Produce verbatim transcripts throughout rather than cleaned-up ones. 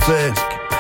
fait.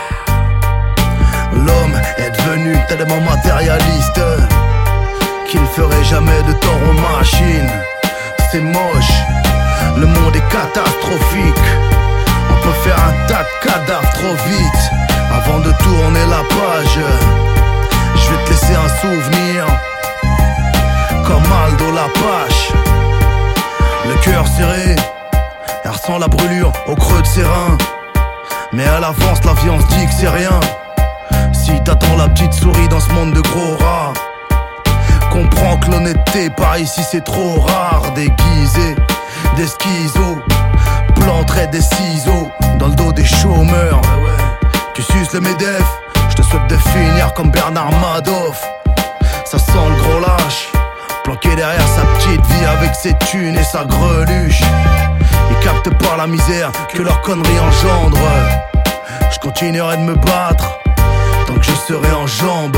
L'homme est devenu tellement matérialiste qu'il ferait jamais de tort aux machines. C'est moche, le monde est catastrophique. On peut faire un tas de cadavres trop vite avant de tourner la page. Je vais te laisser un souvenir comme Aldo Lapache. Le cœur serré, elle ressent la brûlure au creux de ses reins. Mais à l'avance la viande dit que c'est rien. Si t'attends la petite souris dans ce monde de gros rats, comprends que l'honnêteté par ici c'est trop rare. Déguisé, des schizos, planteraient des ciseaux dans le dos des chômeurs. Tu suces le médef, je te souhaite de finir comme Bernard Madoff. Ça sent le gros lâche, planqué derrière sa petite vie avec ses thunes et sa greluche. Ils captent pas la misère que leur connerie engendre. Je continuerai de me battre tant que je serai en jambes.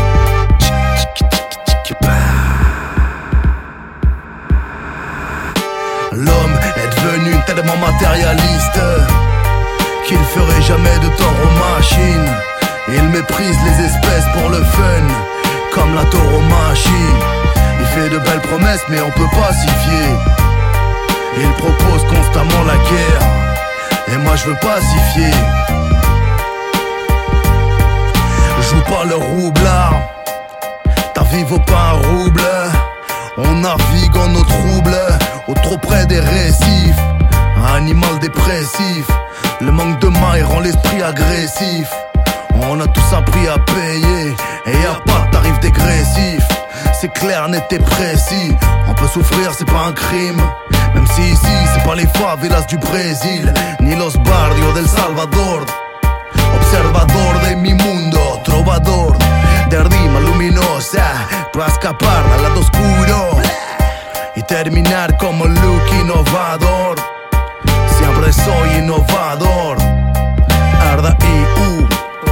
L'homme est devenu tellement matérialiste qu'il ferait jamais de tort aux machines. Il méprise les espèces pour le fun, comme la tauromachie. Il fait de belles promesses mais on peut pas s'y fier. Il propose constamment la guerre, et moi je veux pas s'y fier. Joue pas le roublard, ta vie vaut pas un rouble. On navigue en eau trouble, au trop près des récifs. Un animal dépressif, le manque de mailles rend l'esprit agressif. On a tous appris à payer, et y'a pas de tarif dégressif. C'est clair, net et précis. On peut souffrir, c'est pas un crime. Même si ici, c'est pas les favelas du Brésil, ni los barrios del Salvador. Observador de mi mundo, trovador de rima luminosa, para escapar al lado oscuro y terminar como Luke innovador. Siempre soy innovador. R D I U.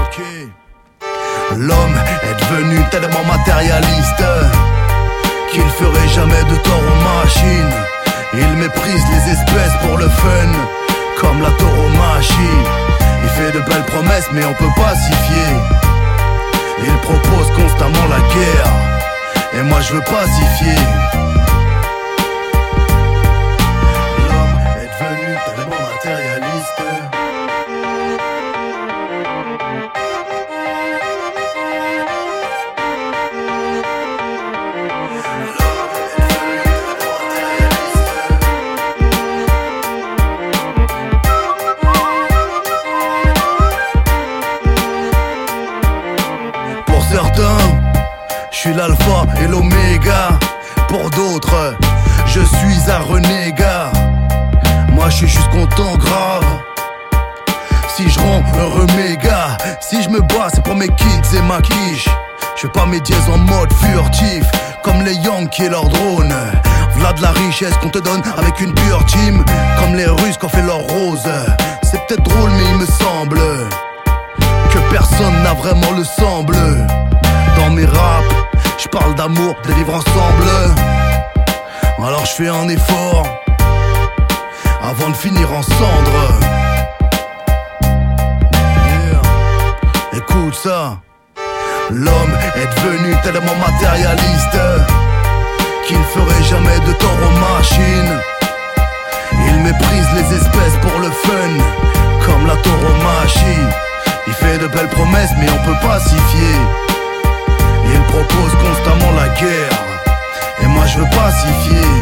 L'homme est devenu tellement matérialiste qu'il ferait jamais de tort aux machines. Il méprise les espèces pour le fun, comme la tauromachie. Il fait de belles promesses mais on peut pas s'y fier. Il propose constamment la guerre, et moi je veux pas s'y fier. L'homme est devenu tellement matérialiste. Je suis l'alpha et l'oméga. Pour d'autres, je suis un renégat. Moi je suis juste content grave si je rends heureux méga. Si je me bats c'est pour mes kids et ma quiche. Je fais pas mes dièses en mode furtif, comme les Yankees et leurs drones. V'là de la richesse qu'on te donne avec une pure team, comme les Russes qui ont fait leur rose. C'est peut-être drôle mais il me semble que personne n'a vraiment le semble. Dans mes raps, je parle d'amour, de vivre ensemble. Alors je fais un effort avant de finir en cendres. Yeah. Écoute ça. L'homme est devenu tellement matérialiste qu'il ferait jamais de tort aux machines. Il méprise les espèces pour le fun, comme la tauromachie. Il fait de belles promesses mais on peut pas s'y fier. Il propose constamment la guerre, et moi je veux pas s'y fier.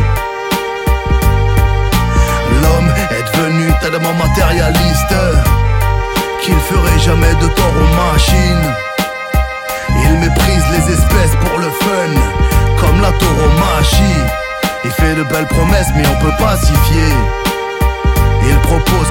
L'homme est devenu tellement matérialiste qu'il ferait jamais de tort aux machines. Il méprise les espèces pour le fun, comme la tauromachie. Il fait de belles promesses mais on peut pas s'y fier. Il propose